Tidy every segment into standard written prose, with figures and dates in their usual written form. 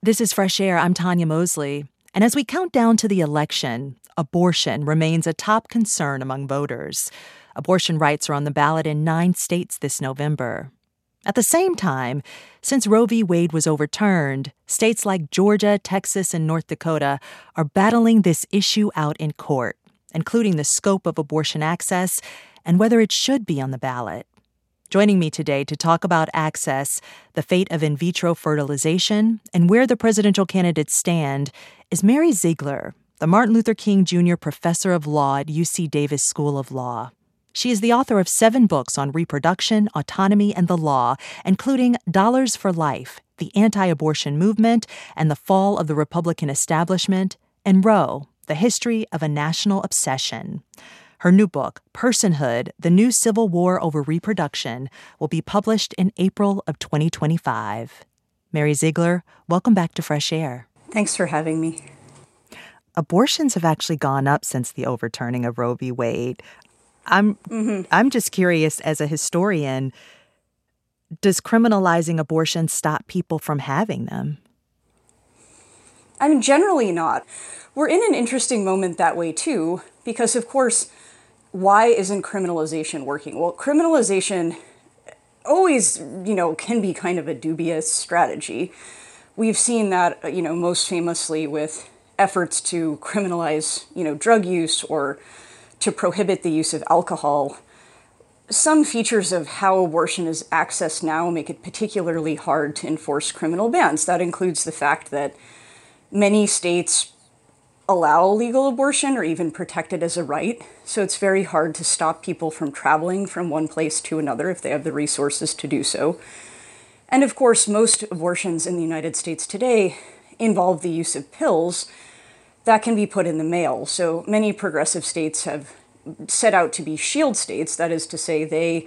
This is Fresh Air. I'm Tanya Mosley. And as we count down to the election, abortion remains a top concern among voters. Abortion rights are on the ballot in 9 states this November. At the same time, since Roe v. Wade was overturned, states like Georgia, Texas, and North Dakota are battling this issue out in court, including the scope of abortion access and whether it should be on the ballot. Joining me today to talk about access, the fate of in vitro fertilization, and where the presidential candidates stand is Mary Ziegler, the Martin Luther King Jr. Professor of Law at UC Davis School of Law. She is the author of 7 books on reproduction, autonomy, and the law, including Dollars for Life, The Anti-Abortion Movement and the Fall of the Republican Establishment, and Roe, The History of a National Obsession. Her new book, Personhood, The New Civil War Over Reproduction, will be published in April of 2025. Mary Ziegler, welcome back to Fresh Air. Thanks for having me. Abortions have actually gone up since the overturning of Roe v. Wade. I'm just curious, as a historian, does criminalizing abortion stop people from having them? I mean, generally not. We're in an interesting moment that way, too, because, of course, why isn't criminalization working? Well, criminalization always, can be kind of a dubious strategy. We've seen that, most famously with efforts to criminalize, drug use or to prohibit the use of alcohol. Some features of how abortion is accessed now make it particularly hard to enforce criminal bans. That includes the fact that many states allow legal abortion or even protect it as a right. So it's very hard to stop people from traveling from one place to another if they have the resources to do so. And of course, most abortions in the United States today involve the use of pills that can be put in the mail. So many progressive states have set out to be shield states. That is to say, they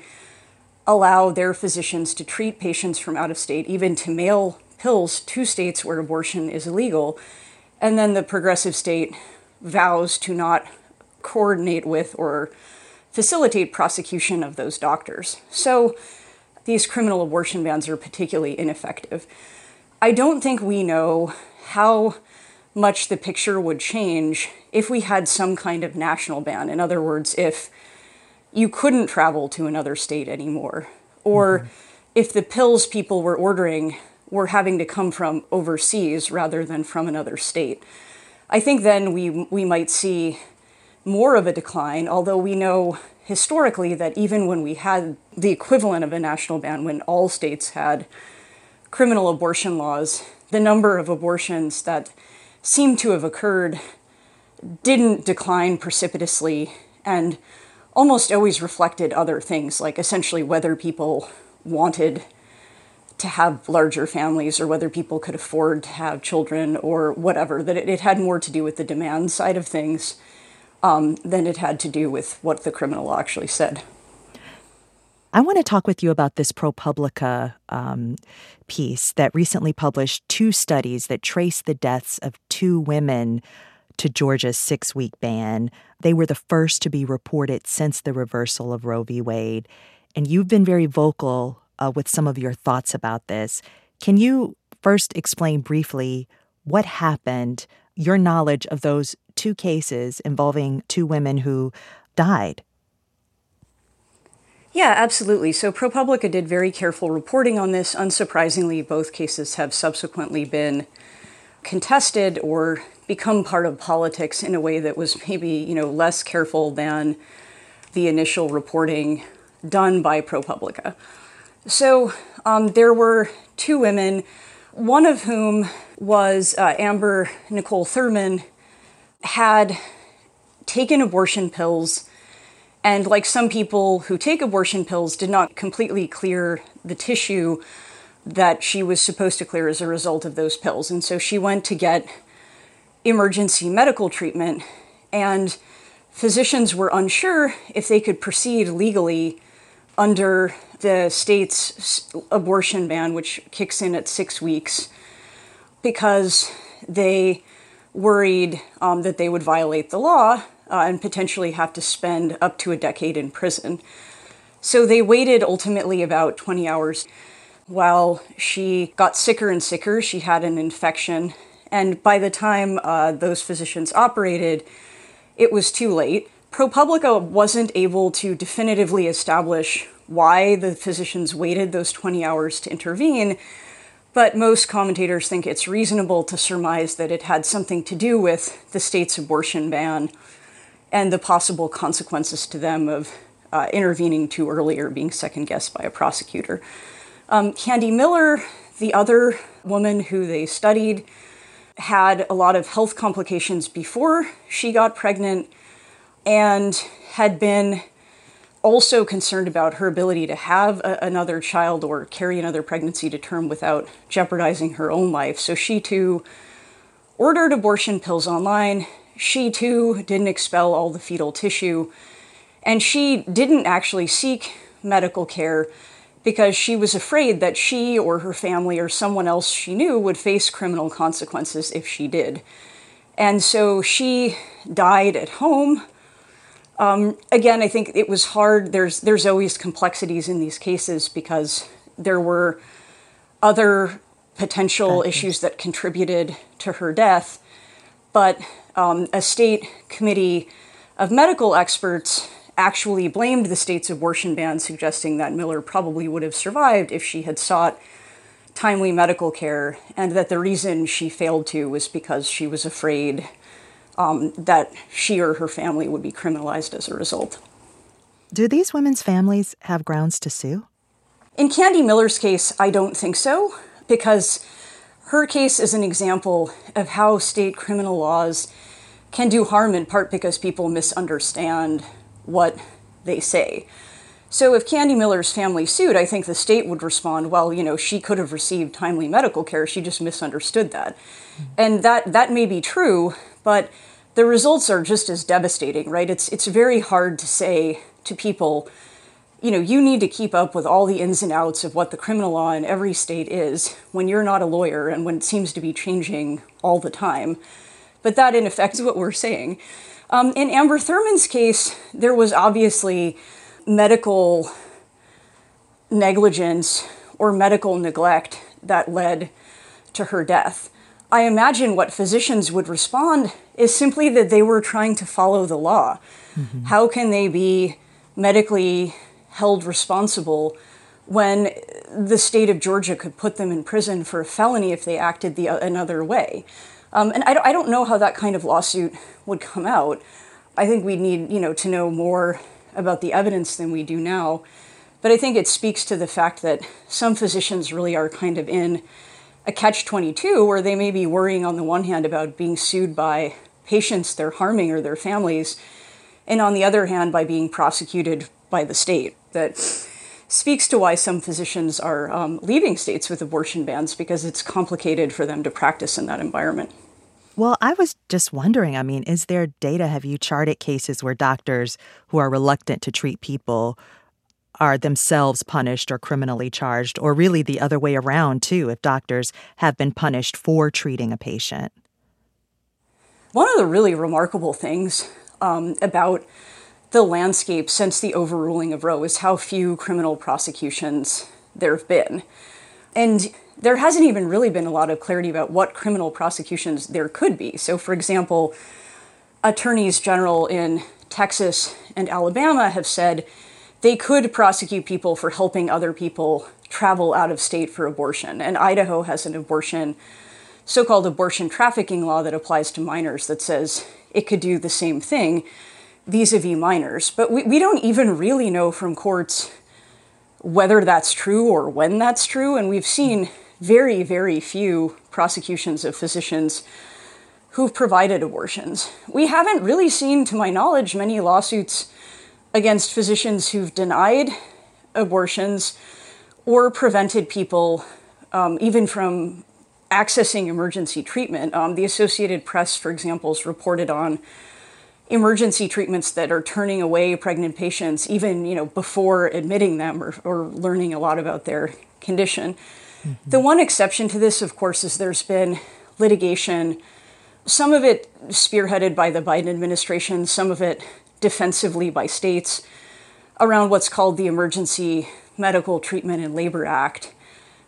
allow their physicians to treat patients from out of state, even to mail pills to states where abortion is illegal. And then the progressive state vows to not coordinate with or facilitate prosecution of those doctors. So these criminal abortion bans are particularly ineffective. I don't think we know how much the picture would change if we had some kind of national ban. In other words, if you couldn't travel to another state anymore, or if the pills people were ordering were having to come from overseas rather than from another state. I think then we might see more of a decline, although we know historically that even when we had the equivalent of a national ban, when all states had criminal abortion laws, the number of abortions that seemed to have occurred didn't decline precipitously and almost always reflected other things, like essentially whether people wanted to have larger families or whether people could afford to have children or whatever, that it had more to do with the demand side of things than it had to do with what the criminal law actually said. I want to talk with you about this ProPublica piece that recently published 2 studies that trace the deaths of 2 women to Georgia's 6-week ban. They were the first to be reported since the reversal of Roe v. Wade. And you've been very vocal with some of your thoughts about this. Can you first explain briefly what happened, your knowledge of those 2 cases involving 2 women who died? Yeah, absolutely. So ProPublica did very careful reporting on this. Unsurprisingly, both cases have subsequently been contested or become part of politics in a way that was maybe, less careful than the initial reporting done by ProPublica. So there were 2 women, one of whom was Amber Nicole Thurman, had taken abortion pills, and like some people who take abortion pills, did not completely clear the tissue that she was supposed to clear as a result of those pills. And so she went to get emergency medical treatment, and physicians were unsure if they could proceed legally under the state's abortion ban, which kicks in at 6 weeks, because they worried that they would violate the law and potentially have to spend up to a decade in prison. So they waited ultimately about 20 hours. while she got sicker and sicker. She had an infection. And by the time those physicians operated, it was too late. ProPublica wasn't able to definitively establish why the physicians waited those 20 hours to intervene, but most commentators think it's reasonable to surmise that it had something to do with the state's abortion ban and the possible consequences to them of intervening too early or being second-guessed by a prosecutor. Candy Miller, the other woman who they studied, had a lot of health complications before she got pregnant and had been also concerned about her ability to have another child or carry another pregnancy to term without jeopardizing her own life. So she too ordered abortion pills online. She too didn't expel all the fetal tissue. And she didn't actually seek medical care because she was afraid that she or her family or someone else she knew would face criminal consequences if she did. And so she died at home. Again, I think it was hard. There's always complexities in these cases because there were other potential issues that contributed to her death. But a state committee of medical experts actually blamed the state's abortion ban, suggesting that Miller probably would have survived if she had sought timely medical care, and that the reason she failed to was because she was afraid that she or her family would be criminalized as a result. Do these women's families have grounds to sue? In Candy Miller's case, I don't think so, because her case is an example of how state criminal laws can do harm, in part because people misunderstand what they say. So if Candy Miller's family sued, I think the state would respond, well, she could have received timely medical care, she just misunderstood that. And that may be true, but the results are just as devastating, right? It's very hard to say to people, you need to keep up with all the ins and outs of what the criminal law in every state is when you're not a lawyer and when it seems to be changing all the time. But that, in effect, is what we're saying. In Amber Thurman's case, there was obviously medical negligence or medical neglect that led to her death. I imagine what physicians would respond is simply that they were trying to follow the law. Mm-hmm. How can they be medically held responsible when the state of Georgia could put them in prison for a felony if they acted another way? And I don't know how that kind of lawsuit would come out. I think we need, to know more about the evidence than we do now. But I think it speaks to the fact that some physicians really are kind of in a catch-22 where they may be worrying on the one hand about being sued by patients they're harming or their families, and on the other hand by being prosecuted by the state. That speaks to why some physicians are leaving states with abortion bans, because it's complicated for them to practice in that environment. Well, I was just wondering, is there data, have you charted cases where doctors who are reluctant to treat people are themselves punished or criminally charged, or really the other way around, too, if doctors have been punished for treating a patient? One of the really remarkable things about the landscape since the overruling of Roe is how few criminal prosecutions there have been. And there hasn't even really been a lot of clarity about what criminal prosecutions there could be. So, for example, attorneys general in Texas and Alabama have said they could prosecute people for helping other people travel out of state for abortion. And Idaho has an so-called abortion trafficking law that applies to minors that says it could do the same thing vis-a-vis minors. But we don't even really know from courts whether that's true or when that's true. And we've seen very, very few prosecutions of physicians who've provided abortions. We haven't really seen, to my knowledge, many lawsuits against physicians who've denied abortions or prevented people even from accessing emergency treatment. The Associated Press, for example, has reported on emergency treatments that are turning away pregnant patients even, before admitting them or learning a lot about their condition. Mm-hmm. The one exception to this, of course, is there's been litigation, some of it spearheaded by the Biden administration, some of it defensively by states, around what's called the Emergency Medical Treatment and Labor Act,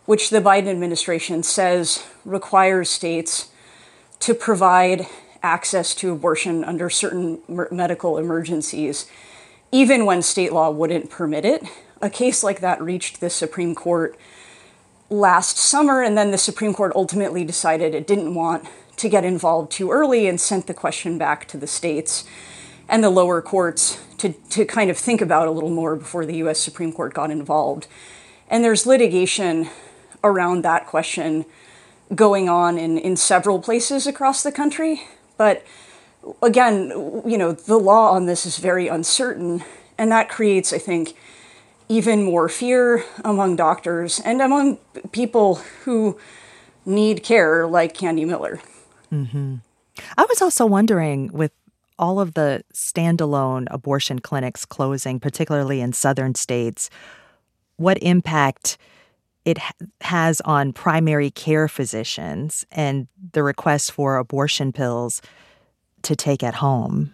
which the Biden administration says requires states to provide access to abortion under certain medical emergencies, even when state law wouldn't permit it. A case like that reached the Supreme Court last summer, and then the Supreme Court ultimately decided it didn't want to get involved too early and sent the question back to the states and the lower courts to kind of think about a little more before the U.S. Supreme Court got involved. And there's litigation around that question going on in several places across the country. But again, the law on this is very uncertain, and that creates, I think, even more fear among doctors and among people who need care, like Candy Miller. Mm-hmm. I was also wondering, with all of the standalone abortion clinics closing, particularly in southern states, what impact it has on primary care physicians and the request for abortion pills to take at home.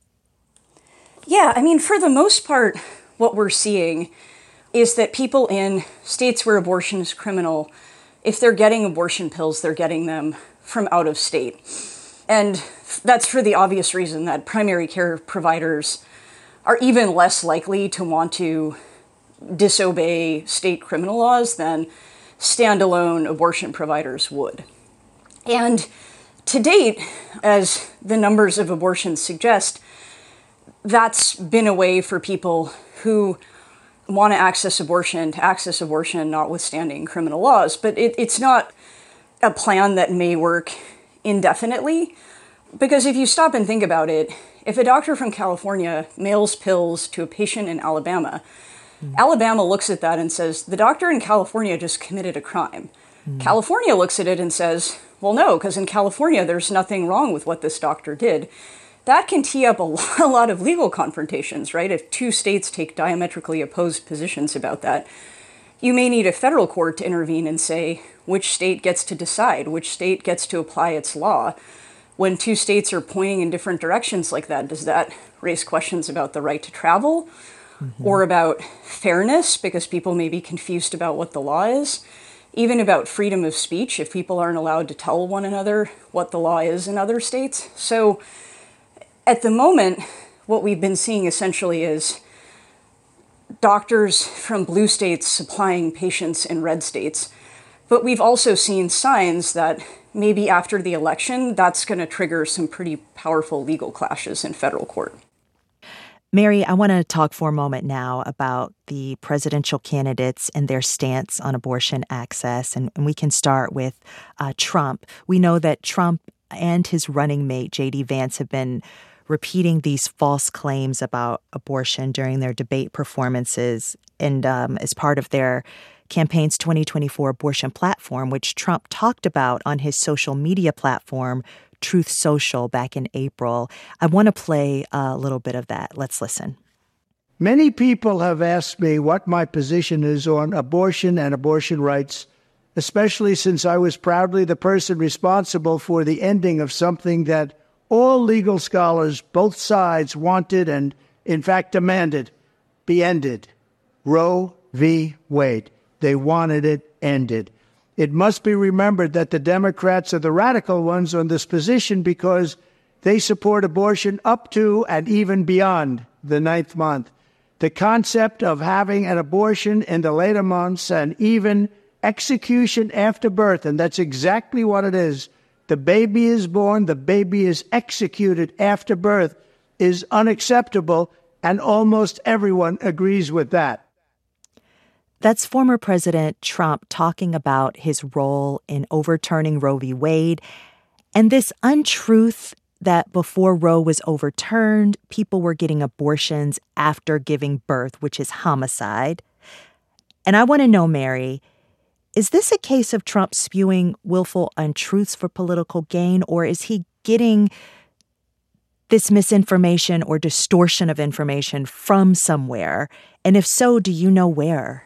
Yeah, I mean, for the most part, what we're seeing is that people in states where abortion is criminal, if they're getting abortion pills, they're getting them from out of state. And that's for the obvious reason that primary care providers are even less likely to want to disobey state criminal laws than standalone abortion providers would. And to date, as the numbers of abortions suggest, that's been a way for people who want to access abortion, notwithstanding criminal laws. But it's not a plan that may work indefinitely, because if you stop and think about it, if a doctor from California mails pills to a patient in Alabama, Alabama looks at that and says, the doctor in California just committed a crime. California looks at it and says, well, no, because in California, there's nothing wrong with what this doctor did. That can tee up a lot of legal confrontations, right? If two states take diametrically opposed positions about that, you may need a federal court to intervene and say which state gets to decide, which state gets to apply its law. When two states are pointing in different directions like that, does that raise questions about the right to travel? Or about fairness, because people may be confused about what the law is, even about freedom of speech, if people aren't allowed to tell one another what the law is in other states. So at the moment, what we've been seeing essentially is doctors from blue states supplying patients in red states. But we've also seen signs that maybe after the election, that's going to trigger some pretty powerful legal clashes in federal court. Mary, I want to talk for a moment now about the presidential candidates and their stance on abortion access. And we can start with Trump. We know that Trump and his running mate, J.D. Vance, have been repeating these false claims about abortion during their debate performances and as part of their campaign's 2024 abortion platform, which Trump talked about on his social media platform, Truth Social, back in April. I want to play a little bit of that. Let's listen. Many people have asked me what my position is on abortion and abortion rights, especially since I was proudly the person responsible for the ending of something that all legal scholars, both sides, wanted and, in fact, demanded be ended. Roe v. Wade. They wanted it ended. It must be remembered that the Democrats are the radical ones on this position because they support abortion up to and even beyond the 9th month. The concept of having an abortion in the later months and even execution after birth, and that's exactly what it is. The baby is born, the baby is executed after birth, is unacceptable, and almost everyone agrees with that. That's former President Trump talking about his role in overturning Roe v. Wade and this untruth that before Roe was overturned, people were getting abortions after giving birth, which is homicide. And I want to know, Mary, is this a case of Trump spewing willful untruths for political gain, or is he getting this misinformation or distortion of information from somewhere? And if so, do you know where?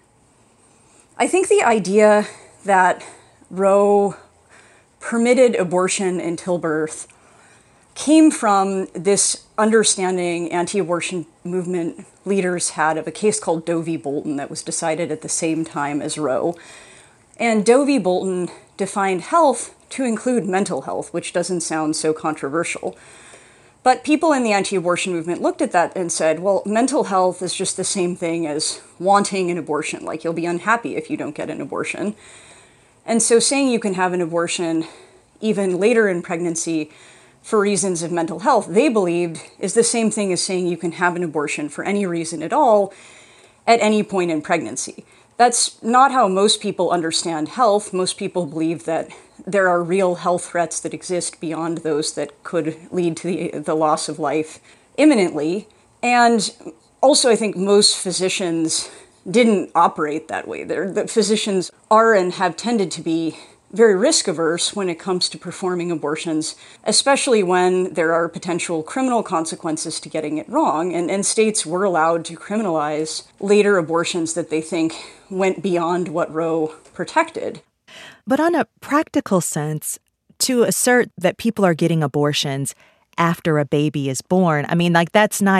I think the idea that Roe permitted abortion until birth came from this understanding anti-abortion movement leaders had of a case called Doe v. Bolton that was decided at the same time as Roe. And Doe v. Bolton defined health to include mental health, which doesn't sound so controversial. But people in the anti-abortion movement looked at that and said, well, mental health is just the same thing as wanting an abortion. Like, you'll be unhappy if you don't get an abortion. And so saying you can have an abortion even later in pregnancy for reasons of mental health, they believed is the same thing as saying you can have an abortion for any reason at all at any point in pregnancy. That's not how most people understand health. Most people believe that there are real health threats that exist beyond those that could lead to the loss of life imminently. And also, I think most physicians didn't operate that way. The physicians are and have tended to be very risk-averse when it comes to performing abortions, especially when there are potential criminal consequences to getting it wrong. And states were allowed to criminalize later abortions that they think went beyond what Roe protected. But on a practical sense, to assert that people are getting abortions after a baby is born, I mean, like, that's not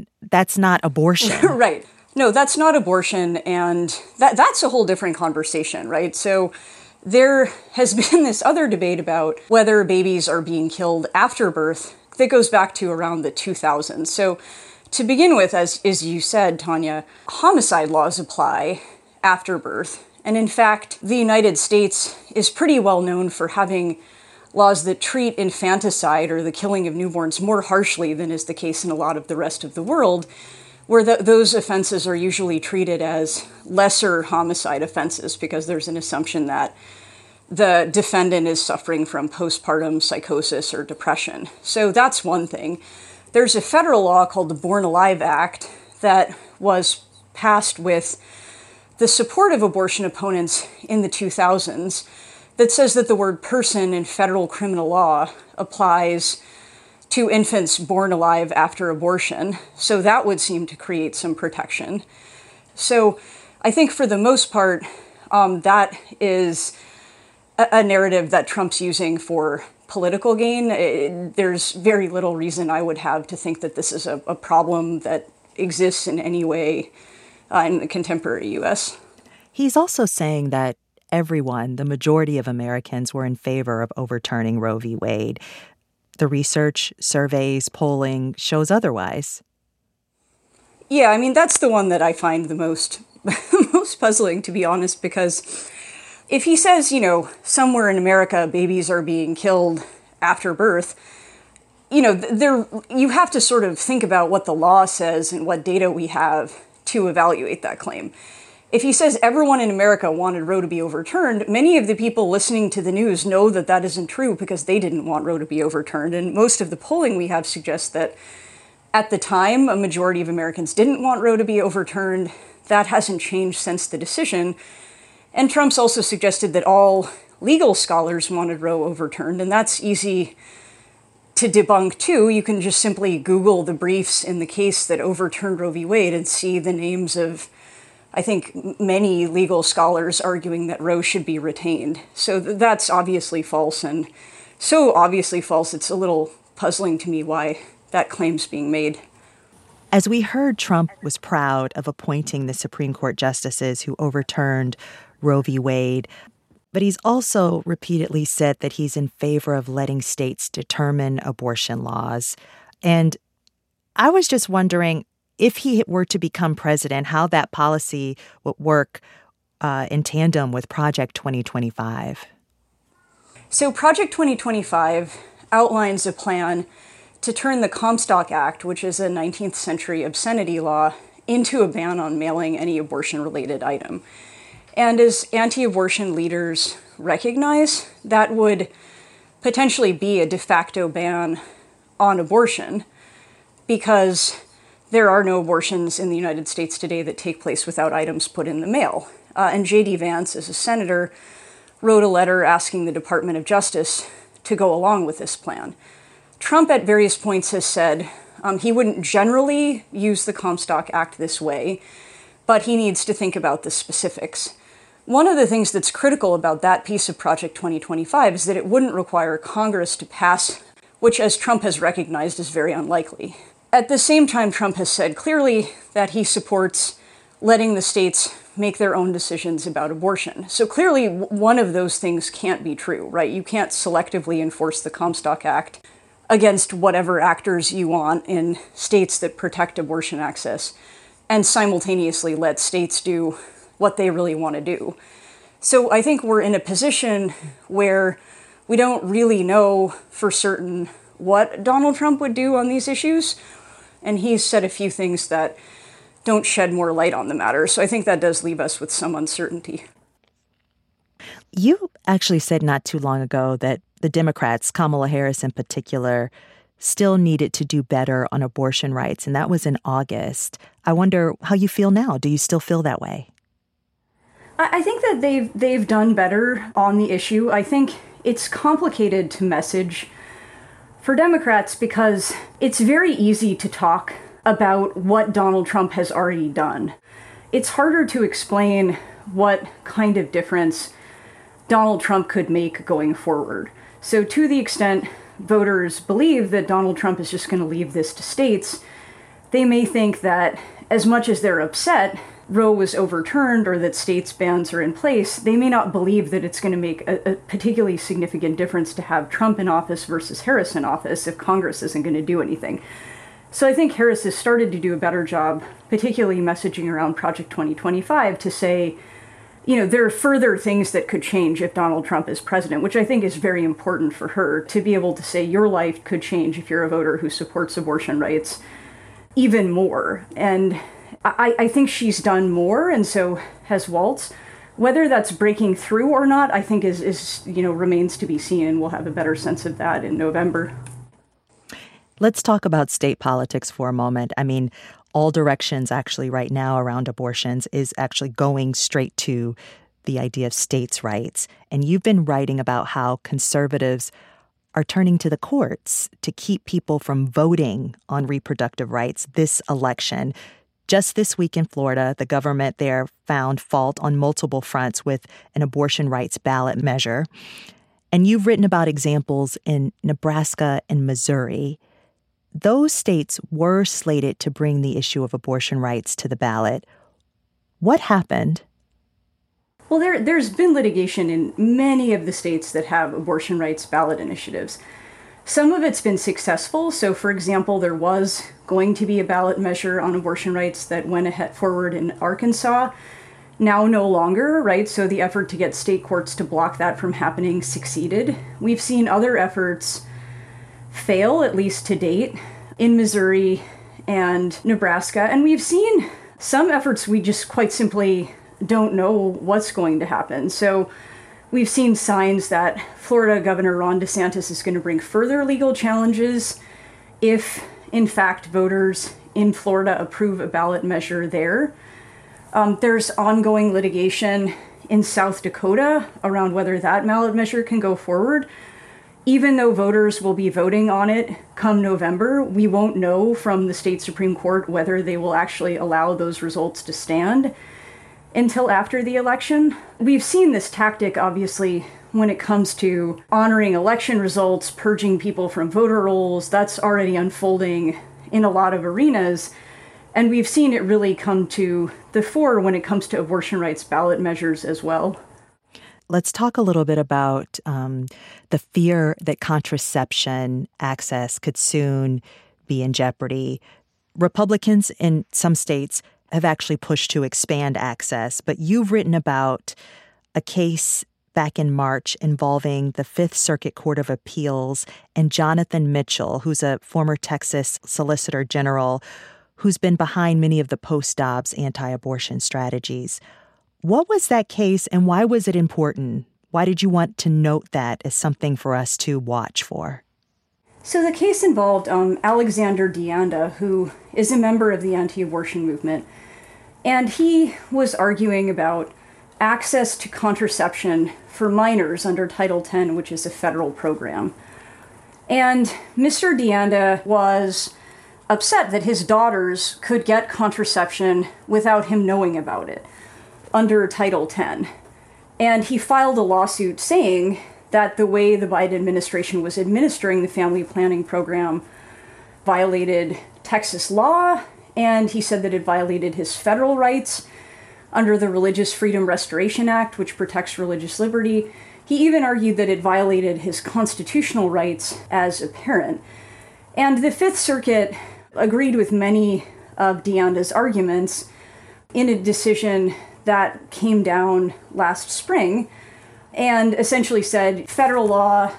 abortion. Right. No, that's not abortion, and that's a whole different conversation, right? So there has been this other debate about whether babies are being killed after birth that goes back to around the 2000s. So to begin with, as you said, Tanya, homicide laws apply after birth. And in fact, the United States is pretty well known for having laws that treat infanticide or the killing of newborns more harshly than is the case in a lot of the rest of the world, where those offenses are usually treated as lesser homicide offenses because there's an assumption that the defendant is suffering from postpartum psychosis or depression. So that's one thing. There's a federal law called the Born Alive Act that was passed with the support of abortion opponents in the 2000s that says that the word person in federal criminal law applies to infants born alive after abortion. So that would seem to create some protection. So I think for the most part, that is a narrative that Trump's using for political gain. There's very little reason I would have to think that this is a problem that exists in any way in the contemporary U.S. He's also saying that everyone, the majority of Americans, were in favor of overturning Roe v. Wade. The research, surveys, polling shows otherwise. Yeah, I mean, that's the one that I find the most puzzling, to be honest, because if he says, somewhere in America, babies are being killed after birth, you have to sort of think about what the law says and what data we have to evaluate that claim. If he says everyone in America wanted Roe to be overturned, many of the people listening to the news know that that isn't true because they didn't want Roe to be overturned. And most of the polling we have suggests that at the time, a majority of Americans didn't want Roe to be overturned. That hasn't changed since the decision. And Trump's also suggested that all legal scholars wanted Roe overturned, and that's easy to debunk too. You can just simply Google the briefs in the case that overturned Roe v. Wade and see the names of, I think, many legal scholars arguing that Roe should be retained. So that's obviously false, and so obviously false, it's a little puzzling to me why that claim's being made. As we heard, Trump was proud of appointing the Supreme Court justices who overturned Roe v. Wade, but he's also repeatedly said that he's in favor of letting states determine abortion laws. And I was just wondering, if he were to become president, how that policy would work in tandem with Project 2025. So Project 2025 outlines a plan to turn the Comstock Act, which is a 19th century obscenity law, into a ban on mailing any abortion-related item. And as anti-abortion leaders recognize, that would potentially be a de facto ban on abortion because there are no abortions in the United States today that take place without items put in the mail. And J.D. Vance, as a senator, wrote a letter asking the Department of Justice to go along with this plan. Trump at various points has said he wouldn't generally use the Comstock Act this way, but he needs to think about the specifics. One of the things that's critical about that piece of Project 2025 is that it wouldn't require Congress to pass, which, as Trump has recognized, is very unlikely. At the same time, Trump has said clearly that he supports letting the states make their own decisions about abortion. So clearly, one of those things can't be true, right? You can't selectively enforce the Comstock Act against whatever actors you want in states that protect abortion access and simultaneously let states do what they really want to do. So I think we're in a position where we don't really know for certain what Donald Trump would do on these issues. And he's said a few things that don't shed more light on the matter. So I think that does leave us with some uncertainty. You actually said not too long ago that the Democrats, Kamala Harris in particular, still needed to do better on abortion rights, and that was in August. I wonder how you feel now. Do you still feel that way? I think that they've done better on the issue. I think it's complicated to message for Democrats because it's very easy to talk about what Donald Trump has already done. It's harder to explain what kind of difference Donald Trump could make going forward. So to the extent voters believe that Donald Trump is just going to leave this to states, they may think that as much as they're upset Roe was overturned or that states' bans are in place, they may not believe that it's going to make a particularly significant difference to have Trump in office versus Harris in office if Congress isn't going to do anything. So I think Harris has started to do a better job, particularly messaging around Project 2025 to say, there are further things that could change if Donald Trump is president, which I think is very important for her to be able to say your life could change if you're a voter who supports abortion rights even more. And I think she's done more, and so has Waltz. Whether that's breaking through or not, I think is remains to be seen. We'll have a better sense of that in November. Let's talk about state politics for a moment. I mean, all directions actually right now around abortions is actually going straight to the idea of states' rights. And you've been writing about how conservatives are turning to the courts to keep people from voting on reproductive rights this election. Just this week in Florida, the government there found fault on multiple fronts with an abortion rights ballot measure. And you've written about examples in Nebraska and Missouri. Those states were slated to bring the issue of abortion rights to the ballot. What happened? Well, there's been litigation in many of the states that have abortion rights ballot initiatives. Some of it's been successful. So, for example, there was going to be a ballot measure on abortion rights that went ahead forward in Arkansas. Now no longer, right? So the effort to get state courts to block that from happening succeeded. We've seen other efforts fail, at least to date, in Missouri and Nebraska. And we've seen some efforts we just quite simply don't know what's going to happen. So we've seen signs that Florida Governor Ron DeSantis is going to bring further legal challenges if, in fact, voters in Florida approve a ballot measure there. There's ongoing litigation in South Dakota around whether that ballot measure can go forward. Even though voters will be voting on it come November, we won't know from the state Supreme Court whether they will actually allow those results to stand until after the election. We've seen this tactic, obviously, when it comes to honoring election results, purging people from voter rolls. That's already unfolding in a lot of arenas. And we've seen it really come to the fore when it comes to abortion rights ballot measures as well. Let's talk a little bit about the fear that contraception access could soon be in jeopardy. Republicans in some states have actually pushed to expand access, but you've written about a case back in March involving the Fifth Circuit Court of Appeals and Jonathan Mitchell, who's a former Texas Solicitor General who's been behind many of the post-Dobbs anti-abortion strategies. What was that case and why was it important? Why did you want to note that as something for us to watch for? So the case involved Alexander DeAnda, who is a member of the anti-abortion movement, and he was arguing about access to contraception for minors under Title X, which is a federal program. And Mr. DeAnda was upset that his daughters could get contraception without him knowing about it under Title X. And he filed a lawsuit saying that the way the Biden administration was administering the family planning program violated Texas law and he said that it violated his federal rights under the Religious Freedom Restoration Act, which protects religious liberty. He even argued that it violated his constitutional rights as a parent. And the Fifth Circuit agreed with many of DeAnda's arguments in a decision that came down last spring and essentially said federal law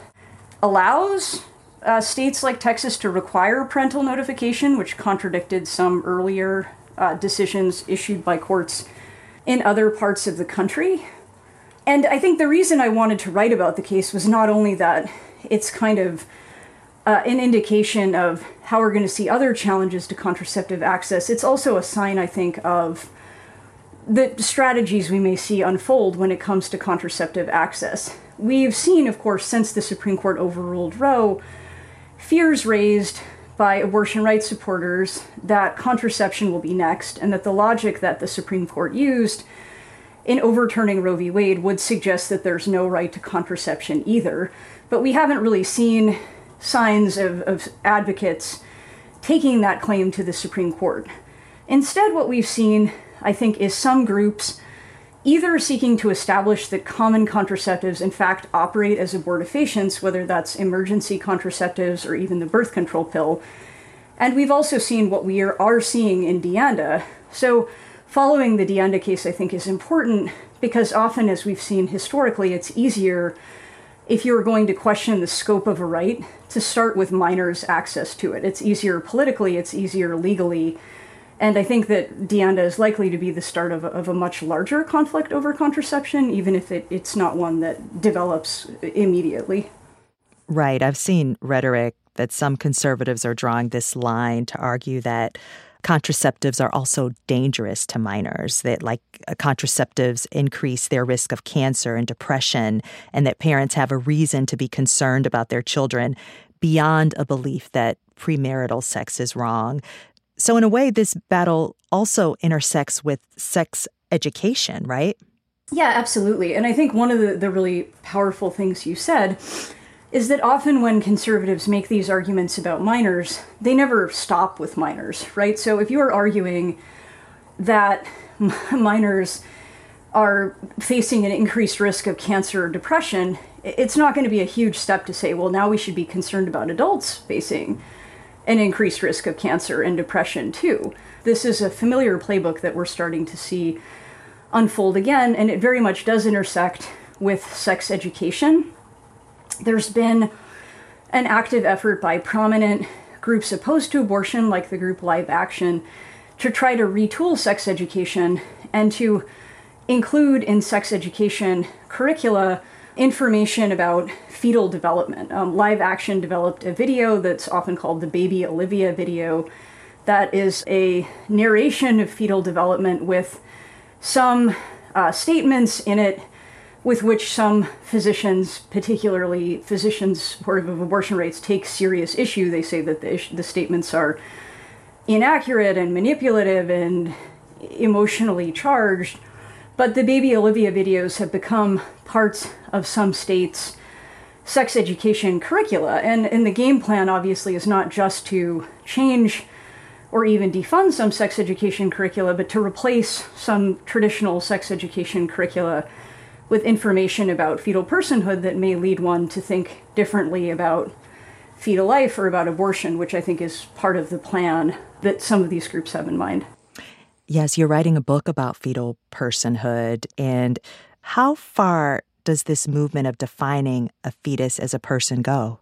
allows states like Texas to require parental notification, which contradicted some earlier decisions issued by courts in other parts of the country. And I think the reason I wanted to write about the case was not only that it's kind of an indication of how we're going to see other challenges to contraceptive access, it's also a sign, I think, of the strategies we may see unfold when it comes to contraceptive access. We've seen, of course, since the Supreme Court overruled Roe, fears raised by abortion rights supporters that contraception will be next, and that the logic that the Supreme Court used in overturning Roe v. Wade would suggest that there's no right to contraception either. But we haven't really seen signs of advocates taking that claim to the Supreme Court. Instead, what we've seen, I think, is some groups either seeking to establish that common contraceptives in fact operate as abortifacients, whether that's emergency contraceptives or even the birth control pill. And we've also seen what we are seeing in DeAnda. So following the DeAnda case, I think, is important because often, as we've seen historically, it's easier, if you're going to question the scope of a right, to start with minors' access to it. It's easier politically, it's easier legally. And I think that DeAnda is likely to be the start of a much larger conflict over contraception, even if it's not one that develops immediately. Right. I've seen rhetoric that some conservatives are drawing this line to argue that contraceptives are also dangerous to minors, that contraceptives increase their risk of cancer and depression, and that parents have a reason to be concerned about their children beyond a belief that premarital sex is wrong. So in a way, this battle also intersects with sex education, right? Yeah, absolutely. And I think one of the really powerful things you said is that often when conservatives make these arguments about minors, they never stop with minors, right? So if you're arguing that minors are facing an increased risk of cancer or depression, it's not going to be a huge step to say, well, now we should be concerned about adults facing an increased risk of cancer and depression too. This is a familiar playbook that we're starting to see unfold again, and it very much does intersect with sex education. There's been an active effort by prominent groups opposed to abortion, like the group Live Action, to try to retool sex education and to include in sex education curricula information about fetal development. Live Action developed a video that's often called the Baby Olivia video that is a narration of fetal development with some statements in it with which some physicians, particularly physicians supportive of abortion rights, take serious issue. They say that the statements are inaccurate and manipulative and emotionally charged. But the Baby Olivia videos have become parts of some states' sex education curricula. And the game plan, obviously, is not just to change or even defund some sex education curricula, but to replace some traditional sex education curricula with information about fetal personhood that may lead one to think differently about fetal life or about abortion, which I think is part of the plan that some of these groups have in mind. Yes, you're writing a book about fetal personhood. And how far does this movement of defining a fetus as a person go?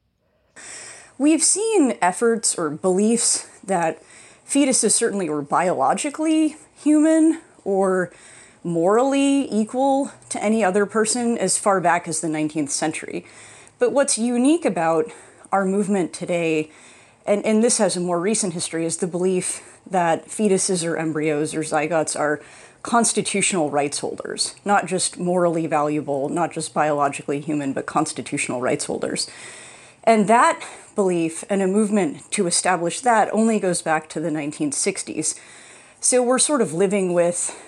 We've seen efforts or beliefs that fetuses certainly were biologically human or morally equal to any other person as far back as the 19th century. But what's unique about our movement today, and this has a more recent history, is the belief that fetuses or embryos or zygotes are constitutional rights holders, not just morally valuable, not just biologically human, but constitutional rights holders. And that belief and a movement to establish that only goes back to the 1960s. So we're sort of living with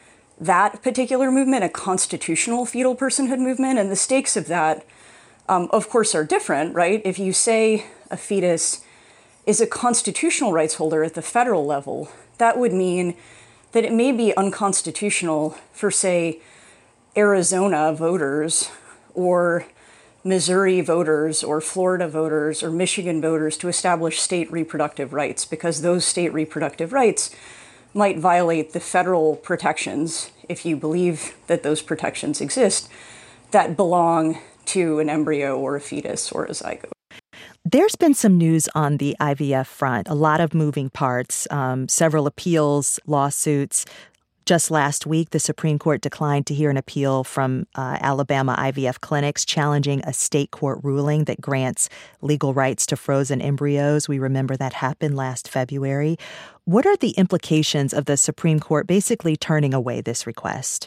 that particular movement, a constitutional fetal personhood movement, and the stakes of that, of course, are different, right? If you say a fetus is a constitutional rights holder at the federal level, that would mean that it may be unconstitutional for, say, Arizona voters or Missouri voters or Florida voters or Michigan voters to establish state reproductive rights, because those state reproductive rights might violate the federal protections, if you believe that those protections exist, that belong to an embryo or a fetus or a zygote. There's been some news on the IVF front, a lot of moving parts, several appeals, lawsuits. Just last week, the Supreme Court declined to hear an appeal from Alabama IVF clinics challenging a state court ruling that grants legal rights to frozen embryos. We remember that happened last February. What are the implications of the Supreme Court basically turning away this request?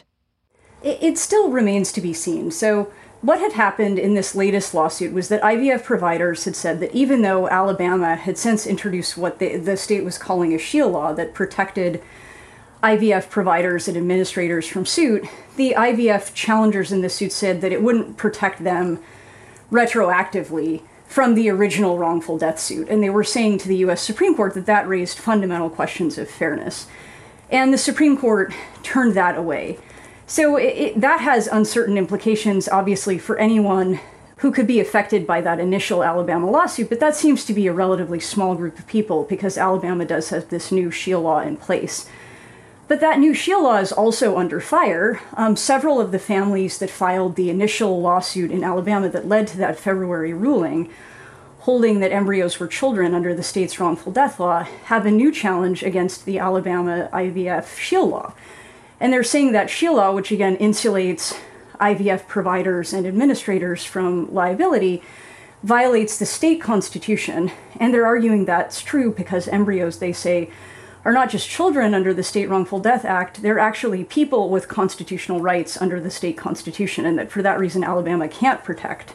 It still remains to be seen. So what had happened in this latest lawsuit was that IVF providers had said that even though Alabama had since introduced what the state was calling a SHIELD law that protected IVF providers and administrators from suit, the IVF challengers in the suit said that it wouldn't protect them retroactively from the original wrongful death suit. And they were saying to the U.S. Supreme Court that that raised fundamental questions of fairness. And the Supreme Court turned that away. So that has uncertain implications, obviously, for anyone who could be affected by that initial Alabama lawsuit. But that seems to be a relatively small group of people because Alabama does have this new SHIELD law in place. But that new SHIELD law is also under fire. Several of the families that filed the initial lawsuit in Alabama that led to that February ruling, holding that embryos were children under the state's wrongful death law, have a new challenge against the Alabama IVF SHIELD law. And they're saying that SHIELD law, which again insulates IVF providers and administrators from liability, violates the state constitution. And they're arguing that's true because embryos, they say, are not just children under the State Wrongful Death Act, they're actually people with constitutional rights under the state constitution, and that for that reason Alabama can't protect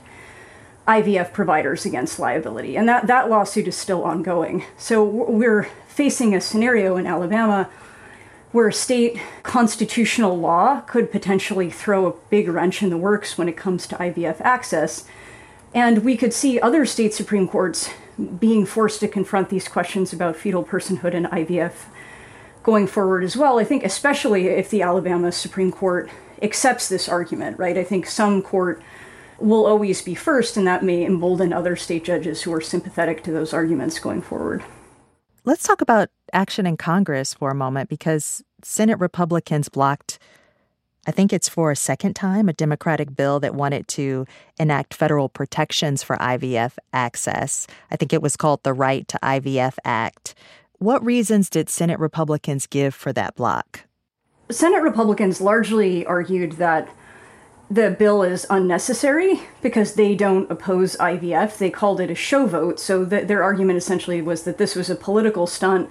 IVF providers against liability. And that lawsuit is still ongoing. So we're facing a scenario in Alabama where state constitutional law could potentially throw a big wrench in the works when it comes to IVF access. And we could see other state Supreme Courts being forced to confront these questions about fetal personhood and IVF going forward as well. I think especially if the Alabama Supreme Court accepts this argument, right? I think some court will always be first, and that may embolden other state judges who are sympathetic to those arguments going forward. Let's talk about action in Congress for a moment, because Senate Republicans blocked, I think it's for a second time, a Democratic bill that wanted to enact federal protections for IVF access. I think it was called the Right to IVF Act. What reasons did Senate Republicans give for that block? Senate Republicans largely argued that the bill is unnecessary because they don't oppose IVF. They called it a show vote. So their argument essentially was that this was a political stunt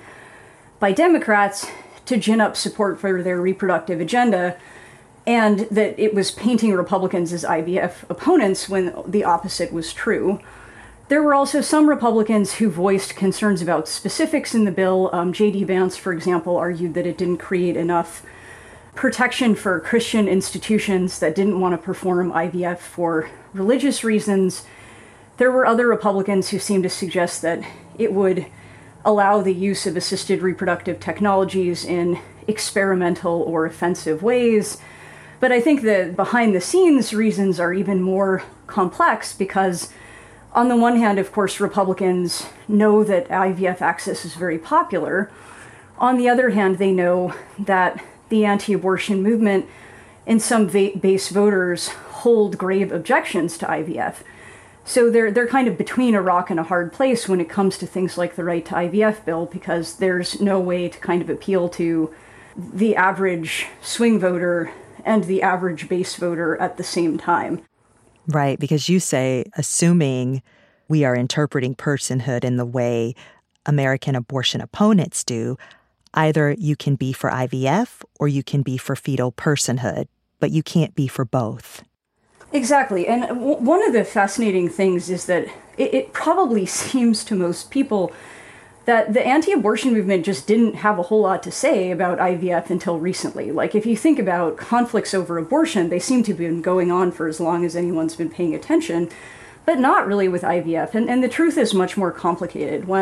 by Democrats to gin up support for their reproductive agenda, and that it was painting Republicans as IVF opponents when the opposite was true. There were also some Republicans who voiced concerns about specifics in the bill. J.D. Vance, for example, argued that it didn't create enough protection for Christian institutions that didn't want to perform IVF for religious reasons. There were other Republicans who seemed to suggest that it would allow the use of assisted reproductive technologies in experimental or offensive ways. But I think the behind-the-scenes reasons are even more complex because, on the one hand, of course, Republicans know that IVF access is very popular. On the other hand, they know that the anti-abortion movement and some base voters hold grave objections to IVF. So they're kind of between a rock and a hard place when it comes to things like the Right to IVF bill, because there's no way to kind of appeal to the average swing voter and the average base voter at the same time. Right, because you say, assuming we are interpreting personhood in the way American abortion opponents do, either you can be for IVF or you can be for fetal personhood, but you can't be for both. Exactly. And one of the fascinating things is that it probably seems to most people that the anti-abortion movement just didn't have a whole lot to say about IVF until recently. Like, if you think about conflicts over abortion, they seem to have been going on for as long as anyone's been paying attention, but not really with IVF. And the truth is much more complicated. When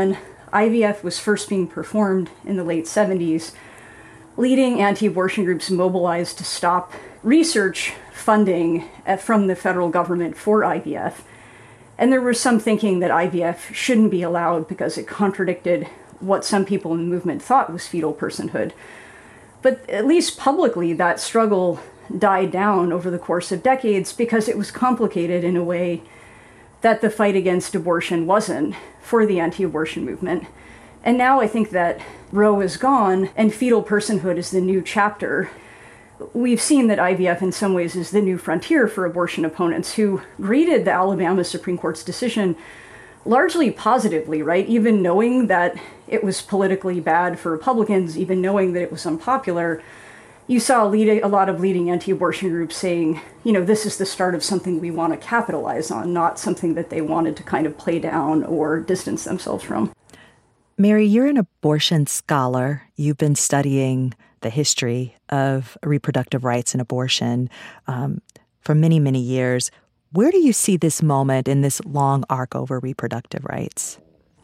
IVF was first being performed in the late 70s, leading anti-abortion groups mobilized to stop research funding from the federal government for IVF. And there was some thinking that IVF shouldn't be allowed because it contradicted what some people in the movement thought was fetal personhood. But at least publicly, that struggle died down over the course of decades because it was complicated in a way that the fight against abortion wasn't for the anti-abortion movement. And now I think that Roe is gone and fetal personhood is the new chapter. We've seen that IVF in some ways is the new frontier for abortion opponents who greeted the Alabama Supreme Court's decision largely positively, right? Even knowing that it was politically bad for Republicans, even knowing that it was unpopular, you saw a lot of leading anti-abortion groups saying, this is the start of something we want to capitalize on, not something that they wanted to kind of play down or distance themselves from. Mary, you're an abortion scholar. You've been studying the history of reproductive rights and abortion for many, many years. Where do you see this moment in this long arc over reproductive rights?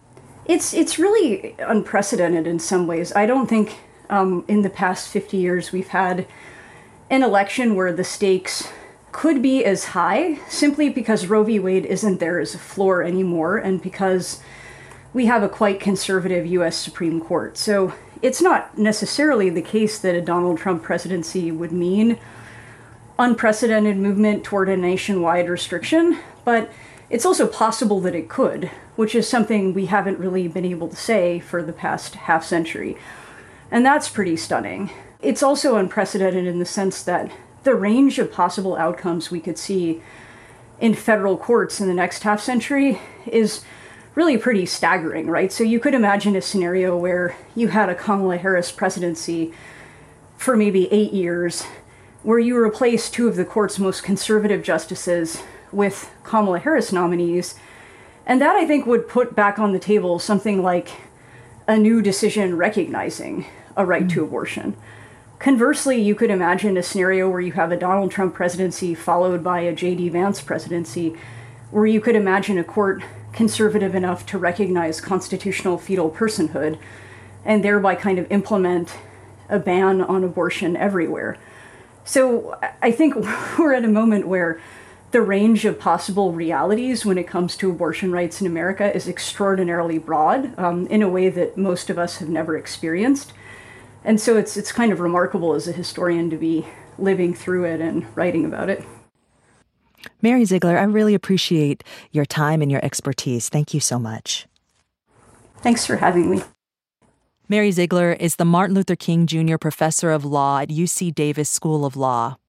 It's really unprecedented in some ways. I don't think in the past 50 years we've had an election where the stakes could be as high simply because Roe v. Wade isn't there as a floor anymore and because we have a quite conservative U.S. Supreme Court. So it's not necessarily the case that a Donald Trump presidency would mean unprecedented movement toward a nationwide restriction, but it's also possible that it could, which is something we haven't really been able to say for the past half century. And that's pretty stunning. It's also unprecedented in the sense that the range of possible outcomes we could see in federal courts in the next half century is really pretty staggering, right? So you could imagine a scenario where you had a Kamala Harris presidency for maybe 8 years, where you replace two of the court's most conservative justices with Kamala Harris nominees. And that, I think, would put back on the table something like a new decision recognizing a right to abortion. Conversely, you could imagine a scenario where you have a Donald Trump presidency followed by a J.D. Vance presidency, where you could imagine a court conservative enough to recognize constitutional fetal personhood and thereby kind of implement a ban on abortion everywhere. So I think we're at a moment where the range of possible realities when it comes to abortion rights in America is extraordinarily broad in a way that most of us have never experienced. And so it's kind of remarkable as a historian to be living through it and writing about it. Mary Ziegler, I really appreciate your time and your expertise. Thank you so much. Thanks for having me. Mary Ziegler is the Martin Luther King Jr. Professor of Law at UC Davis School of Law.